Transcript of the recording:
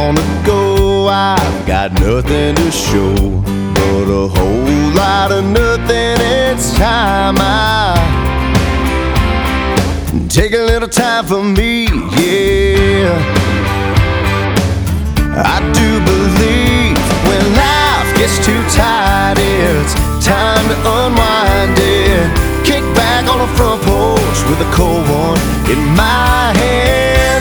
wanna go. I've got nothing to show, but a whole lot of nothing. It's time I take a little time for me, yeah. I do believe when life gets too tight, it's time to unwind it. Kick back on the front porch with a cold one in my